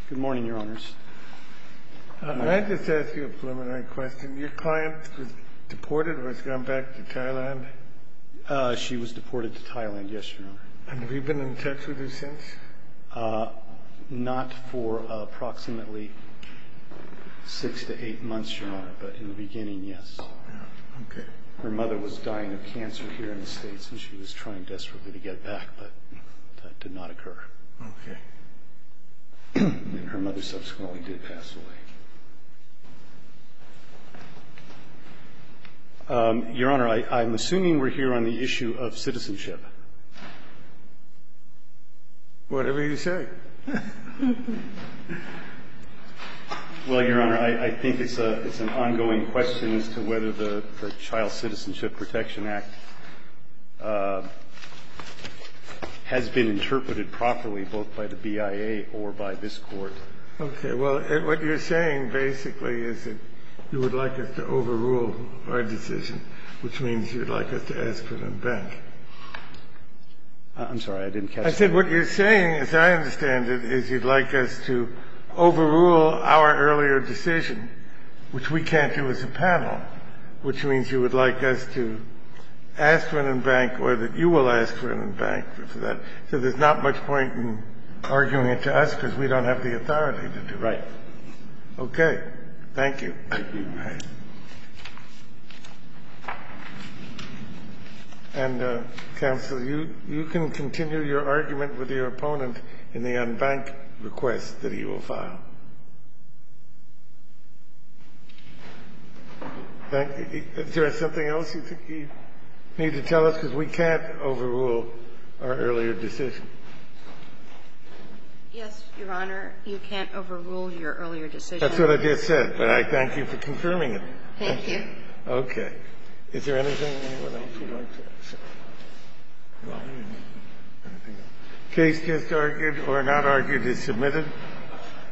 Good morning, Your Honors. Can I just ask you a preliminary question? Your client was deported or has gone back to Thailand? She was deported to Thailand, yes, Your Honor. And have you been in touch with her since? Not for approximately 6 to 8 months, Your Honor, but in the beginning, yes. Okay. Her mother was dying of cancer here in the States, and she was trying desperately to get back, but that did not occur. Okay. And her mother subsequently did pass away. Your Honor, I'm assuming we're here on the issue of citizenship. Whatever you say. Well, Your Honor, I think it's an ongoing question as to whether the Child Citizenship Protection Act has been interpreted properly both by the BIA or by this Court. Okay. Well, what you're saying basically is that you would like us to overrule our decision, which means you'd like us to ask for an en banc. I'm sorry, I didn't catch that. I said what you're saying, as I understand it, is you'd like us to overrule our earlier decision, which we can't do as a panel, which means you would like us to ask for an en banc or that you will ask for an en banc for that. So there's not much point in arguing it to us because we don't have the authority to do it. Right. Okay. Thank you. Thank you. All right. And, counsel, you can continue your argument with your opponent in the en banc request that he will file. Thank you. Is there something else you think you need to tell us? Because we can't overrule our earlier decision. Yes, Your Honor, you can't overrule your earlier decision. That's what I just said, but I thank you for confirming it. Thank you. Okay. Is there anything anyone else would like to say? Case just argued or not argued is submitted.